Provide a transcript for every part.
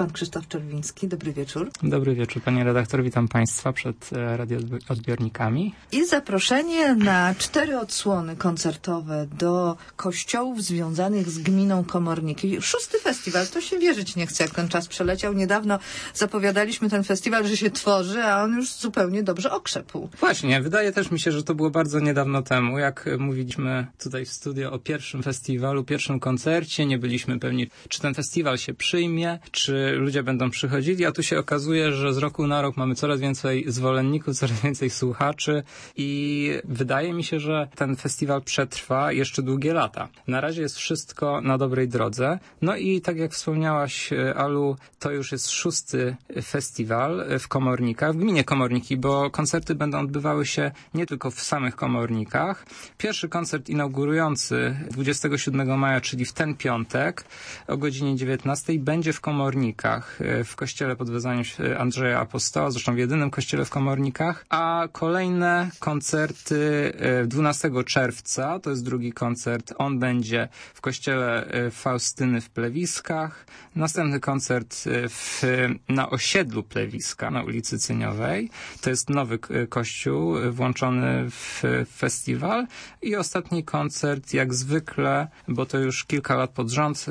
pan Krzysztof Czerwiński. Dobry wieczór. Dobry wieczór, pani redaktor. Witam państwa przed radioodbiornikami. I zaproszenie na 4 odsłony koncertowe do kościołów związanych z gminą Komorniki. 6. festiwal. To się wierzyć nie chce, jak ten czas przeleciał. Niedawno zapowiadaliśmy ten festiwal, że się tworzy, a on już zupełnie dobrze okrzepł. Właśnie, wydaje też mi się, że to było bardzo niedawno temu, jak mówiliśmy tutaj w studio o pierwszym festiwalu, pierwszym koncercie. Nie byliśmy pewni, czy ten festiwal się przyjmie, czy ludzie będą przychodzili, a tu się okazuje, że z roku na rok mamy coraz więcej zwolenników, coraz więcej słuchaczy i wydaje mi się, że ten festiwal przetrwa jeszcze długie lata. Na razie jest wszystko na dobrej drodze. No i tak jak wspomniałaś, Alu, to już jest 6. festiwal w Komornikach, w gminie Komorniki, bo koncerty będą odbywały się nie tylko w samych Komornikach. Pierwszy koncert inaugurujący 27 maja, czyli w ten piątek o godzinie 19 będzie w Komornikach, w kościele pod wezwaniem Andrzeja Apostoła, zresztą w jedynym kościele w Komornikach, a kolejne koncerty 12 czerwca, to jest drugi koncert, on będzie w kościele Faustyny w Plewiskach, następny koncert na osiedlu Plewiska, na ulicy Cyniowej, to jest nowy kościół włączony w festiwal i ostatni koncert, jak zwykle, bo to już kilka lat pod rząd,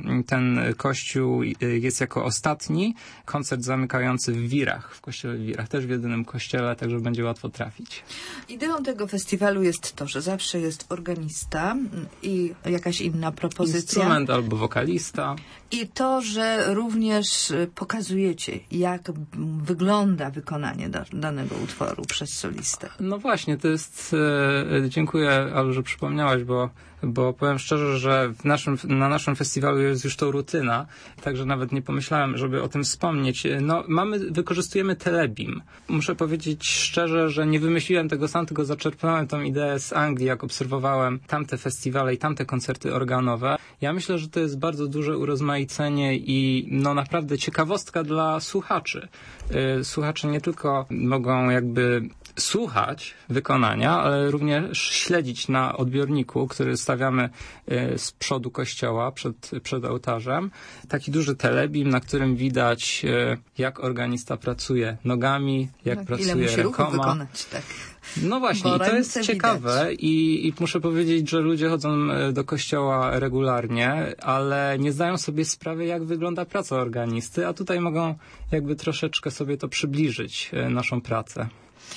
ten kościół jest jako ostatni, koncert zamykający w Wirach, w kościele w Wirach, też w jedynym kościele, także będzie łatwo trafić. Ideą tego festiwalu jest to, że zawsze jest organista i jakaś inna propozycja. Instrument albo wokalista. I to, że również pokazujecie, jak wygląda wykonanie danego utworu przez solistę. No właśnie, to jest... Dziękuję, Alu, że przypomniałaś, bo powiem szczerze, że na naszym festiwalu jest już to rutyna, także nawet nie pomyślałem, żeby o tym wspomnieć. No, wykorzystujemy Telebim. Muszę powiedzieć szczerze, że nie wymyśliłem tego sam, tylko zaczerpnąłem tą ideę z Anglii, jak obserwowałem tamte festiwale i tamte koncerty organowe. Ja myślę, że to jest bardzo duże urozmaicenie i no naprawdę ciekawostka dla słuchaczy. Słuchacze nie tylko mogą jakby słuchać wykonania, ale również śledzić na odbiorniku, który stawiamy z przodu kościoła, przed ołtarzem. Taki duży telebim, na którym widać, jak organista pracuje nogami, jak pracuje ile musi rękoma. ruchu wykonać, tak. No właśnie, i to jest ciekawe i muszę powiedzieć, że ludzie chodzą do kościoła regularnie, ale nie zdają sobie sprawy, jak wygląda praca organisty, a tutaj mogą jakby troszeczkę sobie to przybliżyć, naszą pracę.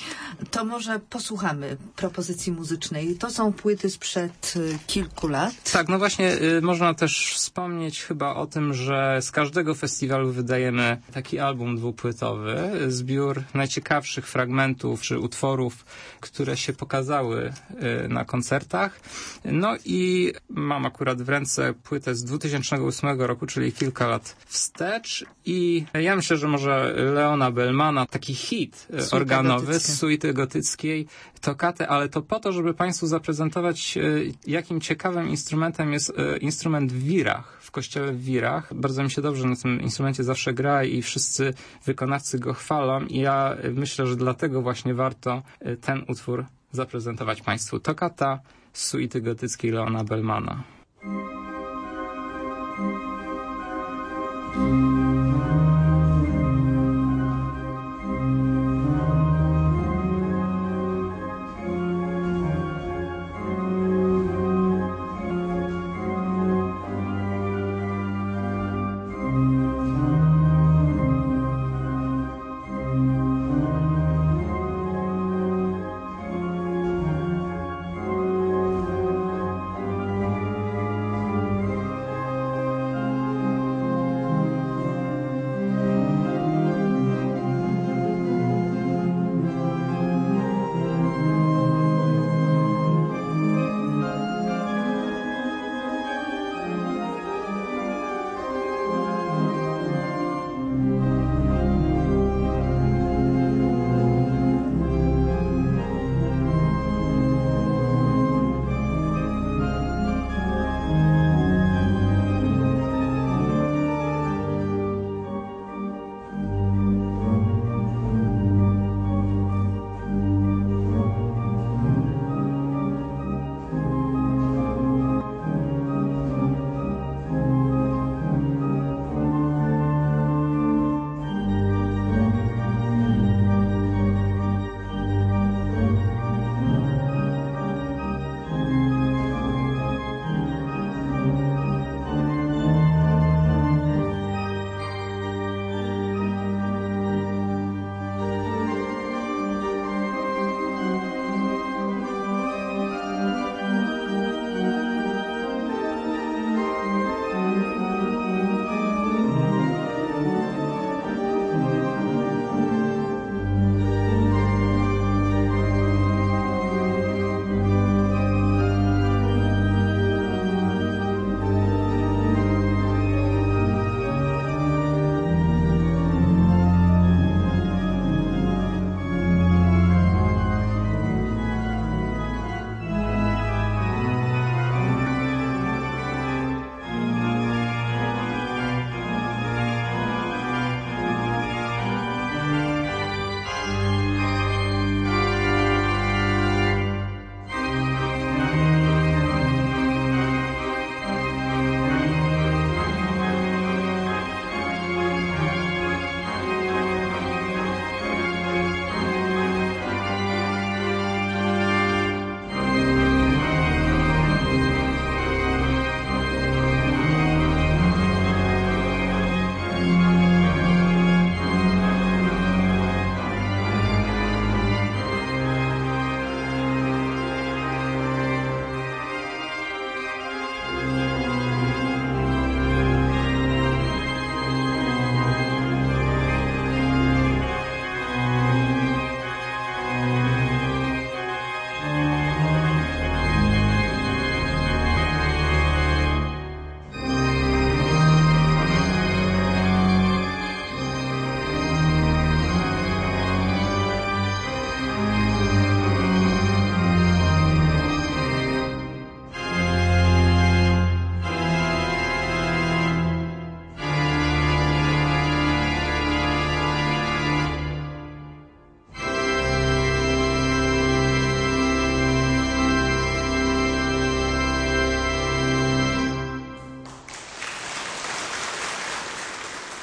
To może posłuchamy propozycji muzycznej. To są płyty sprzed kilku lat. Tak, no właśnie można też wspomnieć chyba o tym, że z każdego festiwalu wydajemy taki album dwupłytowy, zbiór najciekawszych fragmentów czy utworów, które się pokazały na koncertach. No i mam akurat w ręce płytę z 2008 roku, czyli kilka lat wstecz i ja myślę, że może Leona Bellmana, taki hit organowy z suity gotyckiej, Toccatę, ale to po to, żeby Państwu zaprezentować, jakim ciekawym instrumentem jest instrument w wirach, w kościele w Wirach. Bardzo mi się dobrze na tym instrumencie zawsze gra i wszyscy wykonawcy go chwalą i ja myślę, że dlatego właśnie warto ten utwór zaprezentować Państwu. Toccata z suity gotyckiej Leona Bellmana.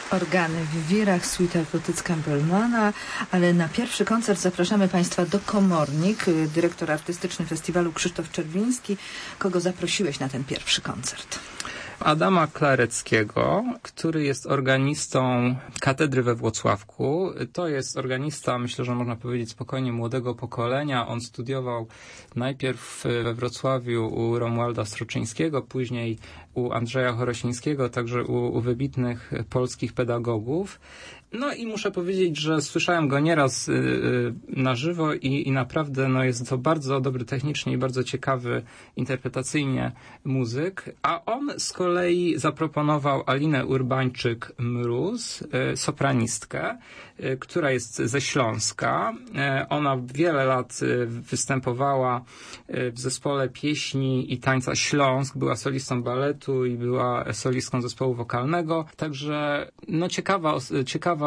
Organy w wirach, suita Wotycka-Bellmana, ale na pierwszy koncert zapraszamy Państwa do Komornik, dyrektor artystyczny festiwalu Krzysztof Czerwiński. Kogo zaprosiłeś na ten pierwszy koncert? Adama Klareckiego, który jest organistą katedry we Włocławku. To jest organista, myślę, że można powiedzieć spokojnie młodego pokolenia. On studiował najpierw we Wrocławiu u Romualda Stroczyńskiego, później u Andrzeja Chorosińskiego, także u wybitnych polskich pedagogów. No i muszę powiedzieć, że słyszałem go nieraz na żywo i naprawdę jest to bardzo dobry technicznie i bardzo ciekawy interpretacyjnie muzyk. A on z kolei zaproponował Alinę Urbańczyk-Mróz, sopranistkę, która jest ze Śląska. Ona wiele lat występowała w zespole pieśni i tańca Śląsk, była solistą baletu i była solistką zespołu wokalnego. Także ciekawa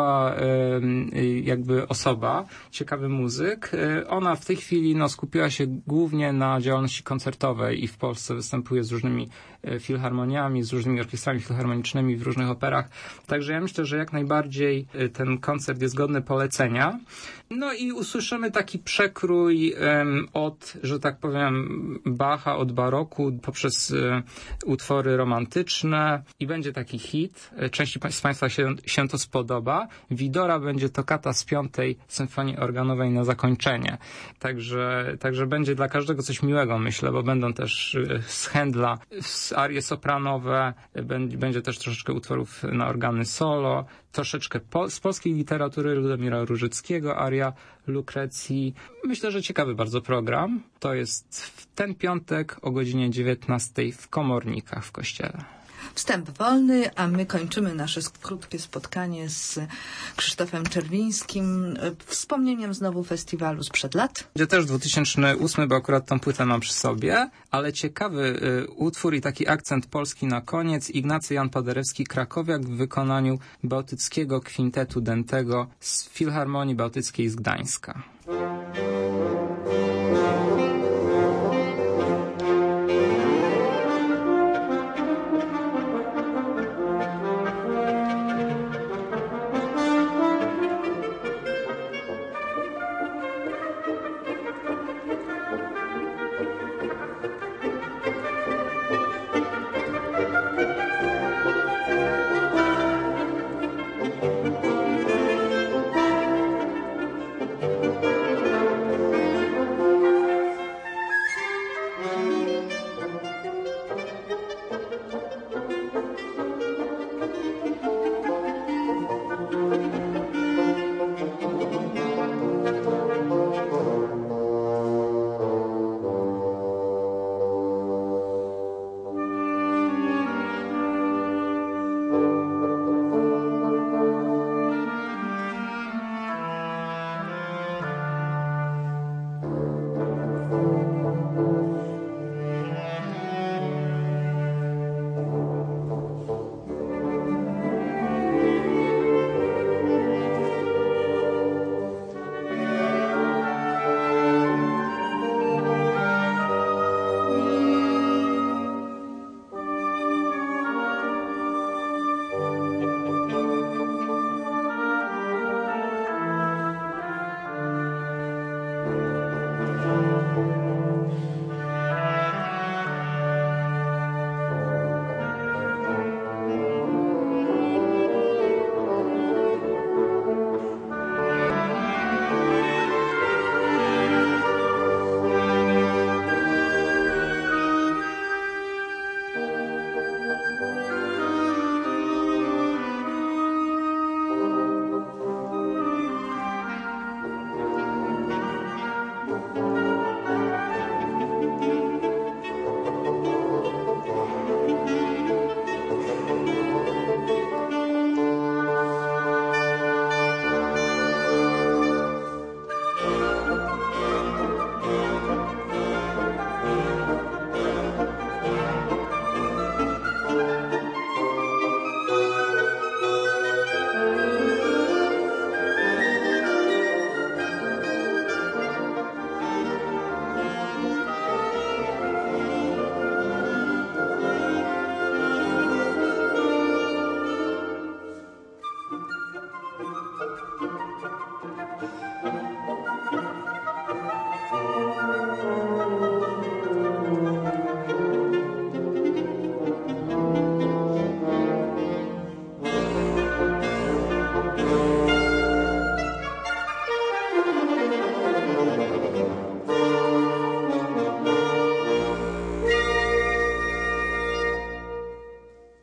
jakby osoba, ciekawy muzyk. Ona w tej chwili skupiła się głównie na działalności koncertowej i w Polsce występuje z różnymi filharmoniami, z różnymi orkiestrami filharmonicznymi w różnych operach. Także ja myślę, że jak najbardziej ten koncert jest godny polecenia. No i usłyszymy taki przekrój od, że tak powiem, Bacha, od baroku poprzez utwory romantyczne i będzie taki hit. Części z Państwa się to spodoba. Widora będzie tokata z 5. Symfonii Organowej na zakończenie. Także będzie dla każdego coś miłego, myślę, bo będą też z Händla arie sopranowe, będzie też troszeczkę utworów na organy solo, troszeczkę z polskiej literatury Ludomira Różyckiego, aria Lukrecji. Myślę, że ciekawy bardzo program. To jest w ten piątek o godzinie 19 w Komornikach w Kościele. Wstęp wolny, a my kończymy nasze krótkie spotkanie z Krzysztofem Czerwińskim wspomnieniem znowu festiwalu sprzed lat. Będzie też 2008, bo akurat tą płytę mam przy sobie, ale ciekawy utwór i taki akcent polski na koniec. Ignacy Jan Paderewski-Krakowiak w wykonaniu bałtyckiego kwintetu dętego z Filharmonii Bałtyckiej z Gdańska.